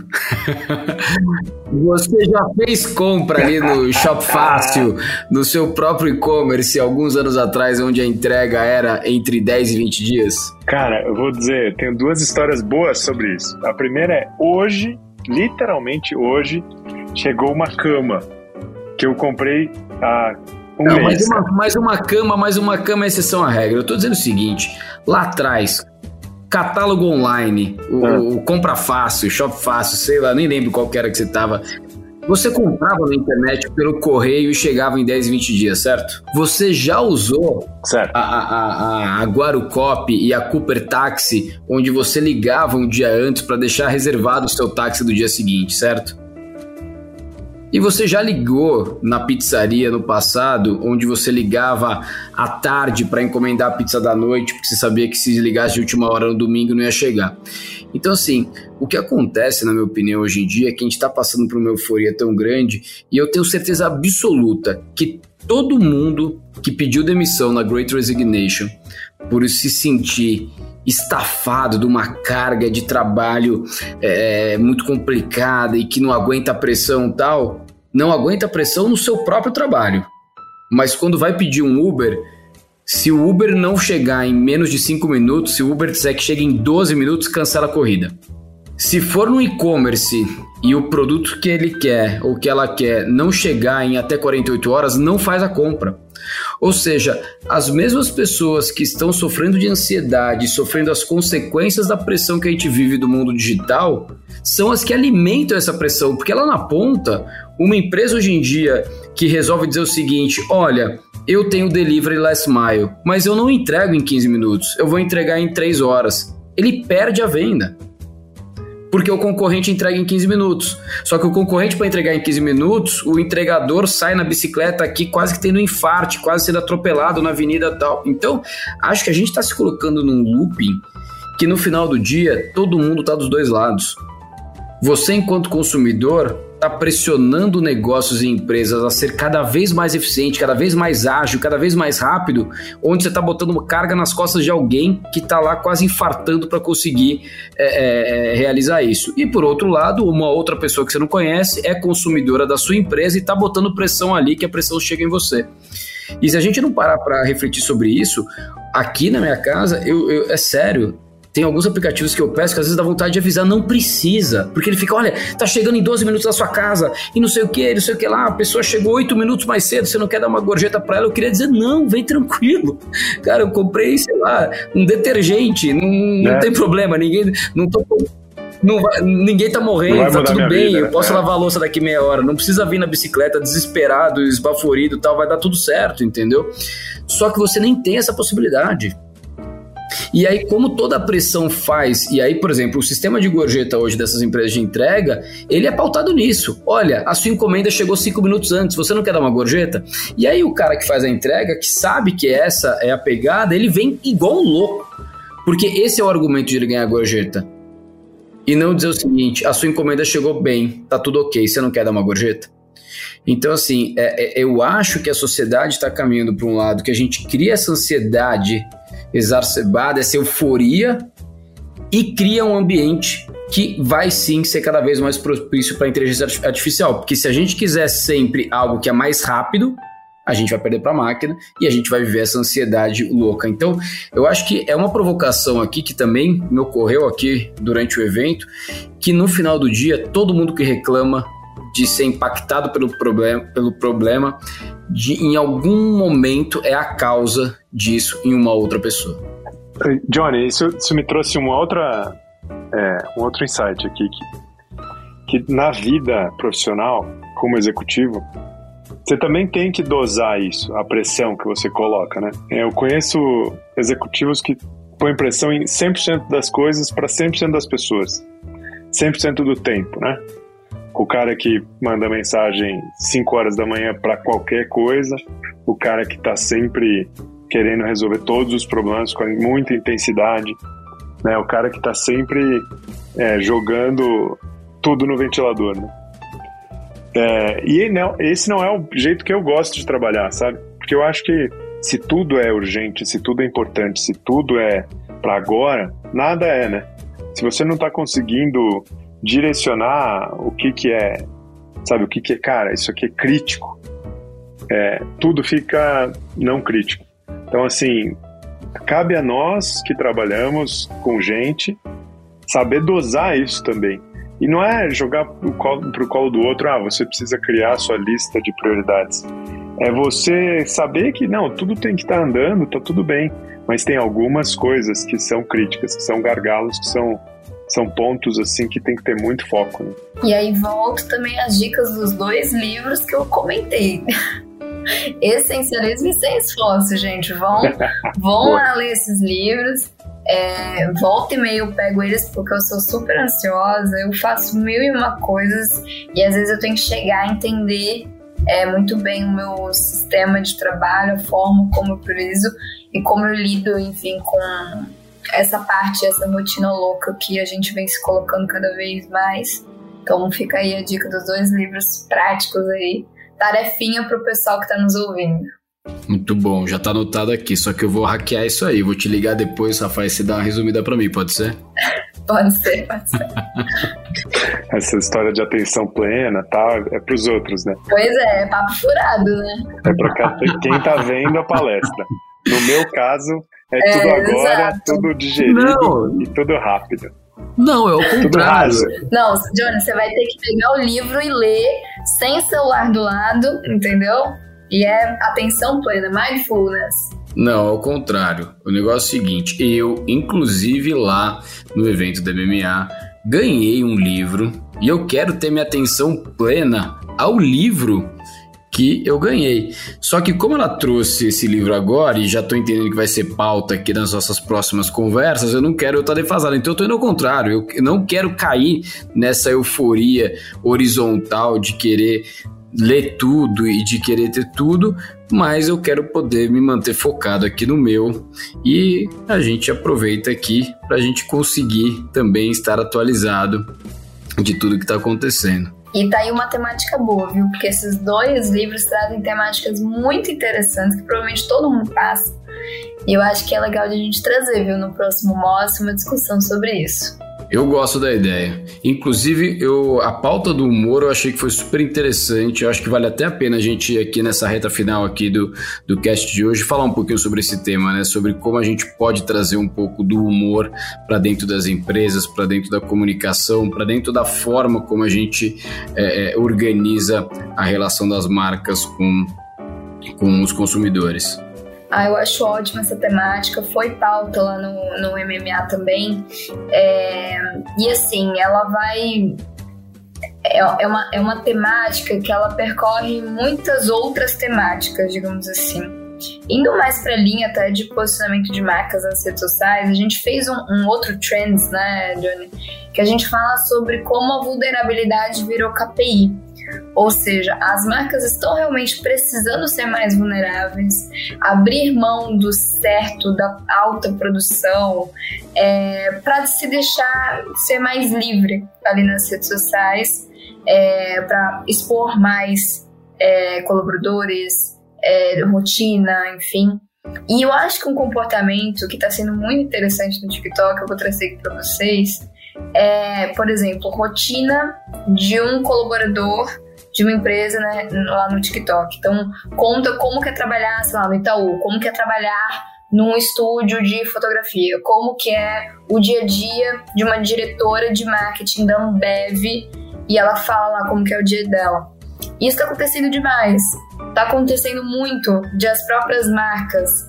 você já fez compra ali no Shop Fácil, no seu próprio e-commerce, alguns anos atrás, onde a entrega era entre dez e vinte dias? Cara, eu vou dizer, tenho duas histórias boas sobre isso. A primeira é, hoje, literalmente hoje, chegou uma cama que eu comprei há um Não, mês. Mais uma, mais uma cama, mais uma cama é exceção à regra. Eu tô dizendo o seguinte, lá atrás, catálogo online, o, ah. o Compra Fácil, Shop Fácil, sei lá, nem lembro qual que era que você tava. Você comprava na internet pelo correio e chegava em dez, vinte dias, certo? Você já usou certo. A, a, a, a Guarucop e a Cooper Táxi, onde você ligava um dia antes para deixar reservado o seu táxi do dia seguinte, certo? E você já ligou na pizzaria no passado, onde você ligava à tarde para encomendar a pizza da noite, porque você sabia que se ligasse de última hora no domingo não ia chegar. Então, assim, o que acontece, na minha opinião, hoje em dia, é que a gente está passando por uma euforia tão grande, e eu tenho certeza absoluta que todo mundo que pediu demissão na Great Resignation por se sentir estafado de uma carga de trabalho é, muito complicada e que não aguenta a pressão e tal, não aguenta a pressão no seu próprio trabalho. Mas quando vai pedir um Uber, se o Uber não chegar em menos de cinco minutos, se o Uber disser que chega em doze minutos, cancela a corrida. Se for no e-commerce e o produto que ele quer ou que ela quer não chegar em até quarenta e oito horas, não faz a compra. Ou seja, as mesmas pessoas que estão sofrendo de ansiedade, sofrendo as consequências da pressão que a gente vive do mundo digital, são as que alimentam essa pressão, porque lá na ponta, uma empresa hoje em dia que resolve dizer o seguinte, olha, eu tenho delivery last mile, mas eu não entrego em quinze minutos, eu vou entregar em três horas. Ele perde a venda. Porque o concorrente entrega em quinze minutos. Só que o concorrente, para entregar em quinze minutos, o entregador sai na bicicleta aqui quase que tendo um infarte, quase sendo atropelado na avenida e tal. Então, acho que a gente está se colocando num looping que no final do dia, todo mundo está dos dois lados. Você, enquanto consumidor, está está pressionando negócios e empresas a ser cada vez mais eficiente, cada vez mais ágil, cada vez mais rápido, onde você está botando uma carga nas costas de alguém que está lá quase infartando para conseguir é, é, realizar isso. E por outro lado, uma outra pessoa que você não conhece é consumidora da sua empresa e está botando pressão ali, que a pressão chega em você. E se a gente não parar para refletir sobre isso, aqui na minha casa, eu, eu, é sério, tem alguns aplicativos que eu peço que às vezes dá vontade de avisar, não precisa, porque ele fica, olha, tá chegando em doze minutos na sua casa, e não sei o que, não sei o que lá, a pessoa chegou oito minutos mais cedo, você não quer dar uma gorjeta pra ela? Eu queria dizer, não, vem tranquilo, cara, eu comprei, sei lá, um detergente, não, não é. tem problema, ninguém, não tô... Não vai, ninguém tá morrendo, tá tudo bem, vida, eu posso é. lavar a louça daqui meia hora, não precisa vir na bicicleta desesperado, esbaforido e tal, vai dar tudo certo, entendeu? Só que você nem tem essa possibilidade. E aí, como toda a pressão faz, e aí, por exemplo, o sistema de gorjeta hoje dessas empresas de entrega, ele é pautado nisso. Olha, a sua encomenda chegou cinco minutos antes, você não quer dar uma gorjeta? E aí o cara que faz a entrega, que sabe que essa é a pegada, ele vem igual um louco. Porque esse é o argumento de ele ganhar a gorjeta. E não dizer o seguinte, a sua encomenda chegou bem, tá tudo ok, você não quer dar uma gorjeta? Então, assim, é, é, eu acho que a sociedade está caminhando para um lado que a gente cria essa ansiedade exacerbada, essa euforia, e cria um ambiente que vai sim ser cada vez mais propício para a inteligência artificial. Porque se a gente quiser sempre algo que é mais rápido, a gente vai perder para a máquina e a gente vai viver essa ansiedade louca. Então, eu acho que é uma provocação aqui que também me ocorreu aqui durante o evento, que no final do dia, todo mundo que reclama de ser impactado pelo problema, pelo problema de, em algum momento é a causa disso em uma outra pessoa. Johnny, isso, isso me trouxe uma outra, é, um outro insight aqui, que, que na vida profissional, como executivo, você também tem que dosar isso, a pressão que você coloca, né? Eu conheço executivos que põem pressão em cem por cento das coisas para cem por cento das pessoas, cem por cento do tempo, né? O cara que manda mensagem cinco horas da manhã para qualquer coisa, o cara que está sempre querendo resolver todos os problemas com muita intensidade, né? O cara que está sempre é, jogando tudo no ventilador, né? É, e não, esse não é o jeito que eu gosto de trabalhar, sabe? Porque eu acho que se tudo é urgente, se tudo é importante, se tudo é para agora, nada é, né? Se você não está conseguindo direcionar o que que é, sabe, o que que é, cara, isso aqui é crítico, é, tudo fica não crítico. Então, assim, cabe a nós que trabalhamos com gente saber dosar isso também. E não é jogar pro colo, pro colo do outro, ah, você precisa criar a sua lista de prioridades. É você saber que, não, tudo tem que estar tá andando, tá tudo bem, mas tem algumas coisas que são críticas, que são gargalos, que são São pontos, assim, que tem que ter muito foco, né? E aí volto também às dicas dos dois livros que eu comentei. Essencialismo e Sem Esforço, gente. Vão, vão lá ler esses livros. É, volta e meia eu pego eles porque eu sou super ansiosa, eu faço mil e uma coisas e às vezes eu tenho que chegar a entender é, muito bem o meu sistema de trabalho, a forma como eu priorizo e como eu lido, enfim, com essa parte, essa rotina louca que a gente vem se colocando cada vez mais. Então fica aí a dica dos dois livros práticos aí, tarefinha pro pessoal que tá nos ouvindo. Muito bom, já tá anotado aqui, só que eu vou hackear isso aí, vou te ligar depois, Rafael, você dá uma resumida pra mim, pode ser? Pode ser, pode ser. Essa história de atenção plena, tá, é pros outros, né? Pois é, é papo furado, né? É pra quem tá vendo a palestra. No meu caso, é, é tudo agora, exato. Tudo digerido Não. e tudo rápido. Não, é o contrário. Não, Johnny, você vai ter que pegar o livro e ler sem celular do lado, entendeu? E é atenção plena, mindfulness. Não, ao contrário. O negócio é o seguinte, eu, inclusive lá no evento da M M A, ganhei um livro e eu quero ter minha atenção plena ao livro que eu ganhei. Só que como ela trouxe esse livro agora, e já tô entendendo que vai ser pauta aqui nas nossas próximas conversas, eu não quero eu estar defasado. Então eu tô indo ao contrário, eu não quero cair nessa euforia horizontal de querer ler tudo e de querer ter tudo, mas eu quero poder me manter focado aqui no meu, e a gente aproveita aqui para a gente conseguir também estar atualizado de tudo que está acontecendo. E tá aí uma temática boa, viu? Porque esses dois livros trazem temáticas muito interessantes que provavelmente todo mundo passa. E eu acho que é legal de a gente trazer, viu? No próximo Mostra, uma discussão sobre isso. Eu gosto da ideia. Inclusive, eu, a pauta do humor eu achei que foi super interessante. Eu acho que vale até a pena a gente ir aqui nessa reta final aqui do, do cast de hoje falar um pouquinho sobre esse tema, né? Sobre como a gente pode trazer um pouco do humor para dentro das empresas, para dentro da comunicação, para dentro da forma como a gente é, é, organiza a relação das marcas com, com os consumidores. Ah, eu acho ótima essa temática, foi pauta lá no, no M M A também, é, e assim, ela vai, é, é, uma, é uma temática que ela percorre muitas outras temáticas, digamos assim. Indo mais para a linha até de posicionamento de marcas nas redes sociais, a gente fez um, um outro Trends, né, Johnny, que a gente fala sobre como a vulnerabilidade virou K P I. Ou seja, as marcas estão realmente precisando ser mais vulneráveis, abrir mão do certo, da alta produção, é, para se deixar ser mais livre ali nas redes sociais, é, para expor mais é, colaboradores, é, rotina, enfim. E eu acho que um comportamento que está sendo muito interessante no TikTok, eu vou trazer aqui para vocês, é, por exemplo, rotina de um colaborador de uma empresa, né, lá no TikTok. Então, conta como que é trabalhar, sei lá, no Itaú, como que é trabalhar num estúdio de fotografia, como que é o dia a dia de uma diretora de marketing da Ambev, e ela fala lá como que é o dia dela. Isso tá acontecendo demais. Tá acontecendo muito de as próprias marcas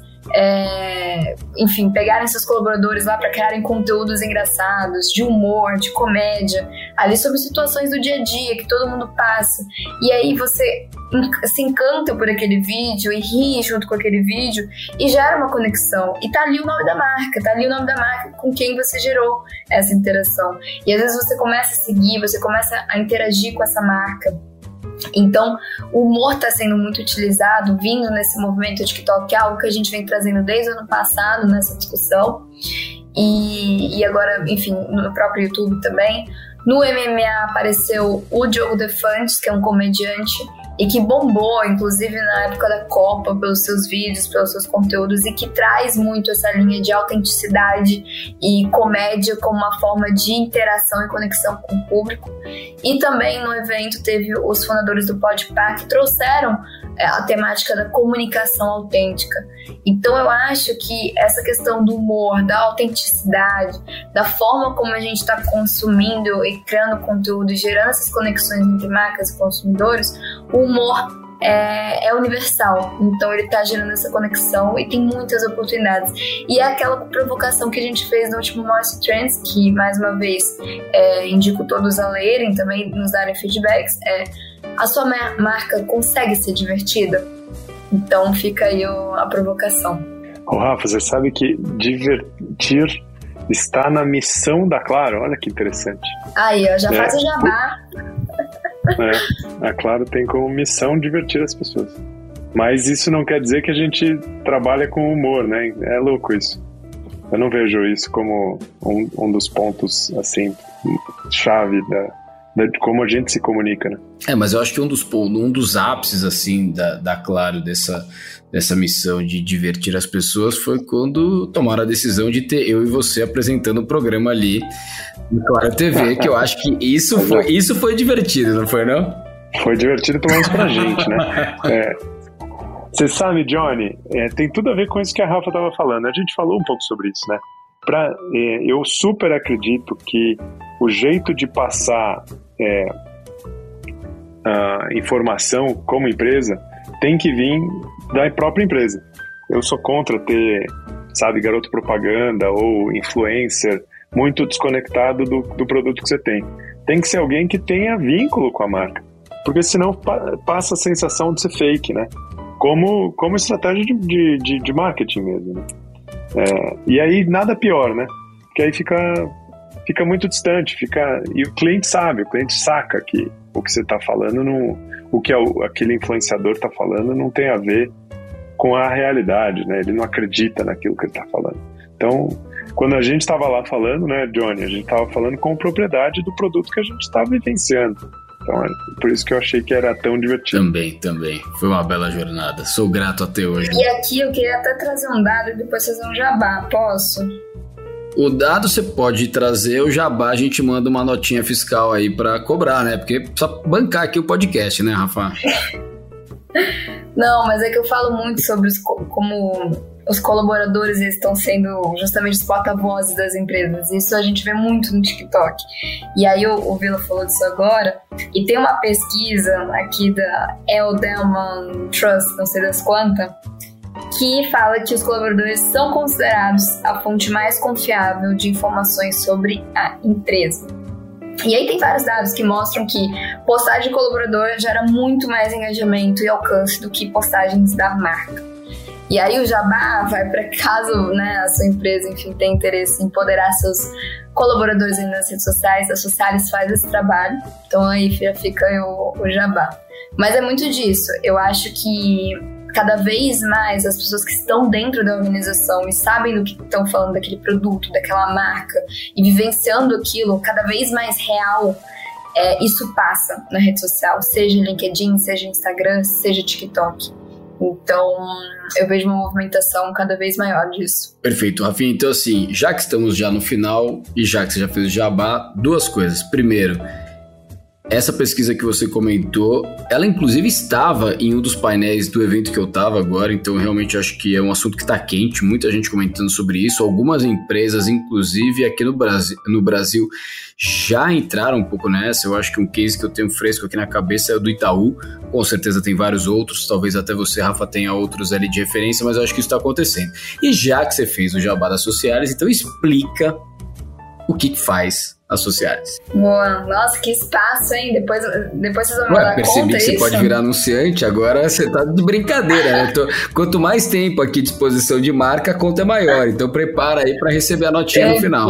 É, enfim, pegarem seus colaboradores lá para criarem conteúdos engraçados, de humor, de comédia, ali sobre situações do dia a dia que todo mundo passa, e aí você se encanta por aquele vídeo e ri junto com aquele vídeo e gera uma conexão, e tá ali o nome da marca, tá ali o nome da marca com quem você gerou essa interação, e às vezes você começa a seguir, você começa a interagir com essa marca. Então, o humor está sendo muito utilizado, vindo nesse movimento TikTok, que é algo que a gente vem trazendo desde o ano passado nessa discussão, e, e agora, enfim, no próprio YouTube também. No M M A apareceu o Diogo Defante, que é um comediante e que bombou, inclusive na época da Copa, pelos seus vídeos, pelos seus conteúdos, e que traz muito essa linha de autenticidade e comédia como uma forma de interação e conexão com o público. E também no evento teve os fundadores do Podpah, que trouxeram a temática da comunicação autêntica. Então eu acho que essa questão do humor, da autenticidade, da forma como a gente está consumindo e criando conteúdo e gerando essas conexões entre marcas e consumidores, o humor é, é universal, então ele está gerando essa conexão e tem muitas oportunidades. E é aquela provocação que a gente fez no último Mostra Trends, que mais uma vez é, indico todos a lerem, também nos darem feedbacks, é: a sua marca consegue ser divertida? Então fica aí a provocação. Ô Rafa, você sabe que divertir está na missão da Claro? Olha que interessante. Aí, ó, já é. faz o jabá. É, a Claro tem como missão divertir as pessoas. Mas isso não quer dizer que a gente trabalha com humor, né? É louco isso. Eu não vejo isso como um, um dos pontos, assim, chave da, de como a gente se comunica, né? É, mas eu acho que um dos, um dos ápices, assim, da, da Claro, dessa, dessa missão de divertir as pessoas foi quando tomaram a decisão de ter eu e você apresentando o programa ali no Claro T V, que eu acho que isso foi, isso foi divertido, não foi, não? Foi divertido, pelo menos pra gente, né? É, você sabe, Johnny, é, tem tudo a ver com isso que a Rafa estava falando. A gente falou um pouco sobre isso, né? Pra, é, eu super acredito que o jeito de passar é, a informação como empresa tem que vir da própria empresa. Eu sou contra ter, sabe, garoto propaganda ou influencer muito desconectado do, do produto que você tem. Tem que ser alguém que tenha vínculo com a marca, porque senão pa, passa a sensação de ser fake, né? Como, como estratégia de, de, de, de marketing mesmo, né? É, e aí nada pior, né? Porque aí fica, fica muito distante, fica, e o cliente sabe, o cliente saca que o que você está falando, não, o que é o, aquele influenciador está falando não tem a ver com a realidade, né? Ele não acredita naquilo que ele está falando. Então, quando a gente estava lá falando, né, Johnny, a gente estava falando com propriedade do produto que a gente estava vivenciando. Então, é por isso que eu achei que era tão divertido. Também, também. Foi uma bela jornada. Sou grato até hoje. E aqui eu queria até trazer um dado e depois fazer um jabá. Posso? O dado você pode trazer, o jabá a gente manda uma notinha fiscal aí pra cobrar, né? Porque precisa bancar aqui o podcast, né, Rafa? Não, mas é que eu falo muito sobre os, como os colaboradores estão sendo justamente os porta-vozes das empresas. Isso a gente vê muito no TikTok. E aí o, o Vila falou disso agora. E tem uma pesquisa aqui da Edelman Trust, não sei das quantas, que fala que os colaboradores são considerados a fonte mais confiável de informações sobre a empresa. E aí tem vários dados que mostram que postagem de colaborador gera muito mais engajamento e alcance do que postagens da marca. E aí o jabá vai para caso, né, a sua empresa, enfim, tenha interesse em empoderar seus colaboradores nas redes sociais, a Socialis faz esse trabalho, então aí já fica o, o jabá. Mas é muito disso, eu acho que cada vez mais as pessoas que estão dentro da organização e sabem do que estão falando daquele produto, daquela marca e vivenciando aquilo, cada vez mais real, é, isso passa na rede social, seja LinkedIn, seja Instagram, seja TikTok. Então, eu vejo uma movimentação cada vez maior disso. Perfeito, Rafinha. Então, assim, já que estamos já no final e já que você já fez o jabá, duas coisas. Primeiro, essa pesquisa que você comentou, ela inclusive estava em um dos painéis do evento que eu estava agora, então realmente acho que é um assunto que está quente, muita gente comentando sobre isso, algumas empresas, inclusive aqui no Brasil, no Brasil, já entraram um pouco nessa. Eu acho que um case que eu tenho fresco aqui na cabeça é o do Itaú, com certeza tem vários outros, talvez até você, Rafa, tenha outros ali de referência, mas eu acho que isso está acontecendo. E já que você fez o jabá das Socialis, então explica o que, que faz a Socialis. Boa, nossa, que espaço, hein? Depois, depois vocês vão me Ué, dar percebi conta, que você isso? pode virar anunciante, agora você tá de brincadeira, né? Tô, quanto mais tempo aqui de exposição de marca, a conta é maior, então prepara aí para receber a notinha no final.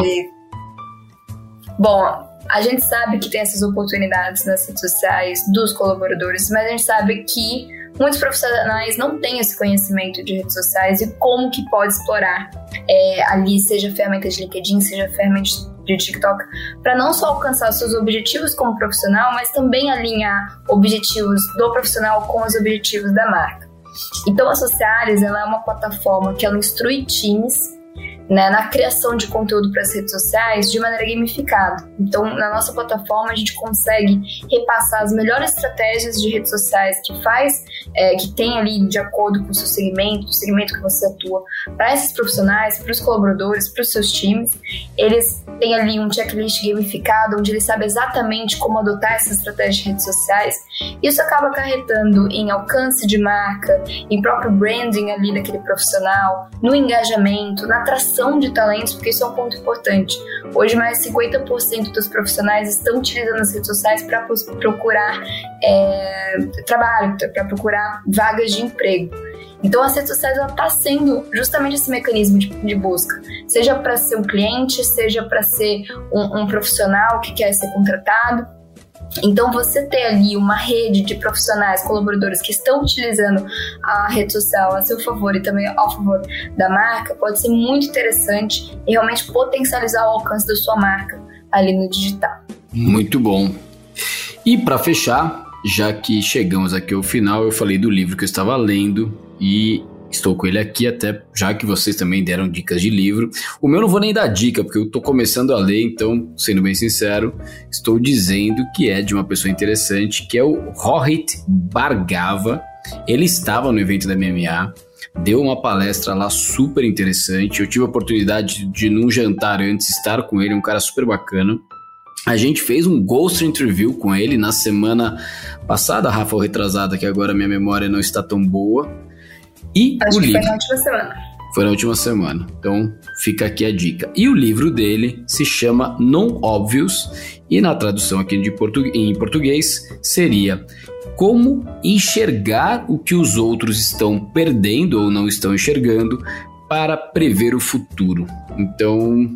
Bom, a gente sabe que tem essas oportunidades nas redes sociais dos colaboradores, mas a gente sabe que muitos profissionais não têm esse conhecimento de redes sociais e como que pode explorar é, ali, seja ferramenta de LinkedIn, seja ferramenta de TikTok, para não só alcançar seus objetivos como profissional, mas também alinhar objetivos do profissional com os objetivos da marca. Então a Socialis, ela é uma plataforma que ela instrui times, né, na criação de conteúdo para as redes sociais de maneira gamificada. Então, na nossa plataforma, a gente consegue repassar as melhores estratégias de redes sociais que faz, é, que tem ali de acordo com o seu segmento, o segmento que você atua, para esses profissionais, para os colaboradores, para os seus times. Eles têm ali um checklist gamificado, onde eles sabem exatamente como adotar essas estratégias de redes sociais. Isso acaba acarretando em alcance de marca, em próprio branding ali daquele profissional, no engajamento, na atração de talentos, porque isso é um ponto importante. Hoje, mais de cinquenta por cento dos profissionais estão utilizando as redes sociais para procurar é, trabalho, para procurar vagas de emprego. Então, as redes sociais está sendo justamente esse mecanismo de, de busca, seja para ser um cliente, seja para ser um, um profissional que quer ser contratado. Então, você ter ali uma rede de profissionais, colaboradores que estão utilizando a rede social a seu favor e também ao favor da marca, pode ser muito interessante e realmente potencializar o alcance da sua marca ali no digital. Muito bom. E para fechar, já que chegamos aqui ao final, eu falei do livro que eu estava lendo e estou com ele aqui, até já que vocês também deram dicas de livro. O meu não vou nem dar dica, porque eu estou começando a ler, então, sendo bem sincero, estou dizendo que é de uma pessoa interessante, que é o Rohit Bhargava. Ele estava no evento da M M A, deu uma palestra lá super interessante. Eu tive a oportunidade de, num jantar antes, estar com ele, um cara super bacana. A gente fez um Ghost Interview com ele na semana passada, Rafa, ou retrasada, que agora minha memória não está tão boa. E Acho o que livro foi na última semana. Foi na última semana. Então, fica aqui a dica. E o livro dele se chama Non-Obvious e na tradução aqui de portu- em português seria Como enxergar o que os outros estão perdendo ou não estão enxergando para prever o futuro. Então,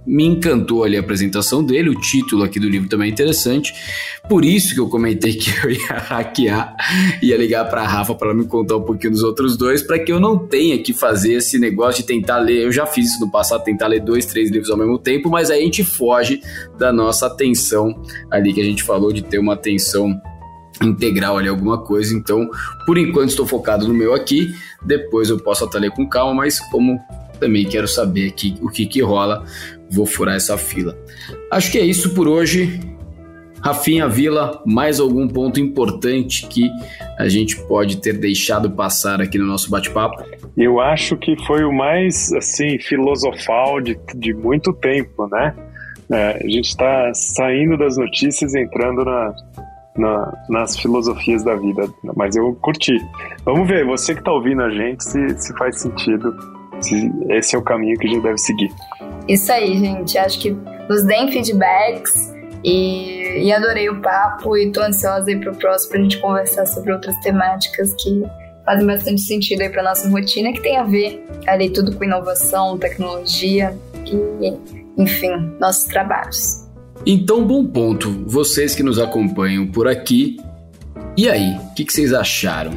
me encantou ali a apresentação dele, o título aqui do livro também é interessante, por isso que eu comentei que eu ia hackear, ia ligar para a Rafa para ela me contar um pouquinho dos outros dois, para que eu não tenha que fazer esse negócio de tentar ler, eu já fiz isso no passado, tentar ler dois, três livros ao mesmo tempo, mas aí a gente foge da nossa atenção ali, que a gente falou de ter uma atenção integral ali, alguma coisa. Então, por enquanto estou focado no meu aqui, depois eu posso até ler com calma, mas como também quero saber aqui o que que rola, vou furar essa fila. Acho que é isso por hoje. Rafinha, Vila, mais algum ponto importante que a gente pode ter deixado passar aqui no nosso bate-papo? Eu acho que foi o mais, assim, filosofal de, de muito tempo, né? É, a gente está saindo das notícias e entrando na, na, nas filosofias da vida, mas eu curti. Vamos ver, você que está ouvindo a gente, se, se faz sentido, se esse é o caminho que a gente deve seguir. Isso aí, gente. Acho que nos deem feedbacks e, e adorei o papo e tô ansiosa aí pro próximo pra gente conversar sobre outras temáticas que fazem bastante sentido aí pra nossa rotina, que tem a ver ali tudo com inovação, tecnologia e, enfim, nossos trabalhos. Então, bom ponto. Vocês que nos acompanham por aqui, e aí, o que, que vocês acharam?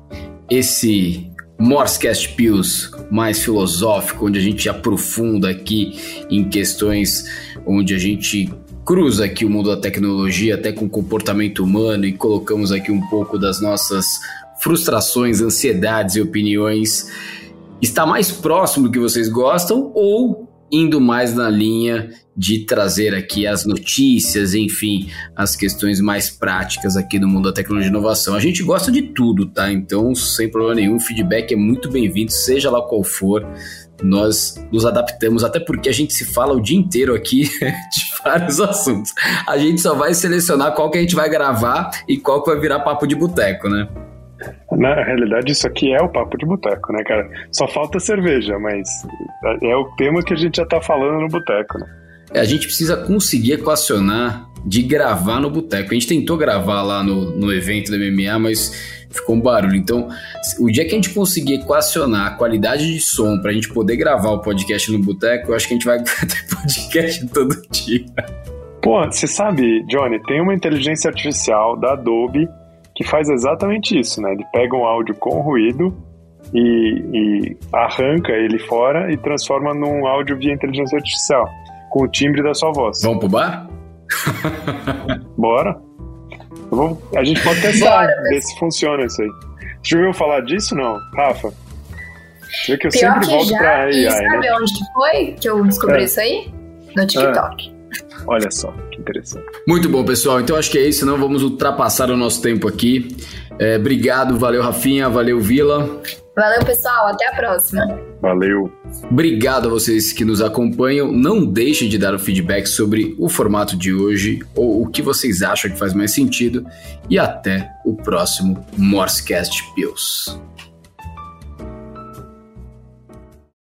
Esse Morsecast Pills mais filosófico, onde a gente aprofunda aqui em questões onde a gente cruza aqui o mundo da tecnologia até com o comportamento humano e colocamos aqui um pouco das nossas frustrações, ansiedades e opiniões. Está mais próximo do que vocês gostam ou indo mais na linha de trazer aqui as notícias, enfim, as questões mais práticas aqui do mundo da tecnologia e inovação? A gente gosta de tudo, tá? Então, sem problema nenhum, o feedback é muito bem-vindo, seja lá qual for, nós nos adaptamos, até porque a gente se fala o dia inteiro aqui de vários assuntos. A gente só vai selecionar qual que a gente vai gravar e qual que vai virar papo de boteco, né? Na realidade, isso aqui é o papo de boteco, né, cara? Só falta cerveja, mas é o tema que a gente já tá falando no boteco, né? É, a gente precisa conseguir equacionar de gravar no boteco. A gente tentou gravar lá no, no evento da M M A, mas ficou um barulho. Então, o dia que a gente conseguir equacionar a qualidade de som pra gente poder gravar o podcast no boteco, eu acho que a gente vai ter podcast todo dia. Pô, você sabe, Johnny, tem uma inteligência artificial da Adobe que faz exatamente isso, né? Ele pega um áudio com ruído e, e arranca ele fora e transforma num áudio via inteligência artificial, com o timbre da sua voz. Vamos pro bar? Bora. Eu vou, a gente pode testar, ver se funciona isso aí. Você já ouviu falar disso, não? Rafa? Você vê que eu Pior sempre que volto já, pra A I, e sabe né? onde que foi que eu descobri É. isso aí? No TikTok. É. Olha só, que interessante. Muito bom, pessoal. Então acho que é isso, não vamos ultrapassar o nosso tempo aqui. É, obrigado, valeu Rafinha, valeu Vila. Valeu, pessoal. Até a próxima. Valeu. Obrigado a vocês que nos acompanham. Não deixem de dar o feedback sobre o formato de hoje ou o que vocês acham que faz mais sentido. E até o próximo Morsecast Pills.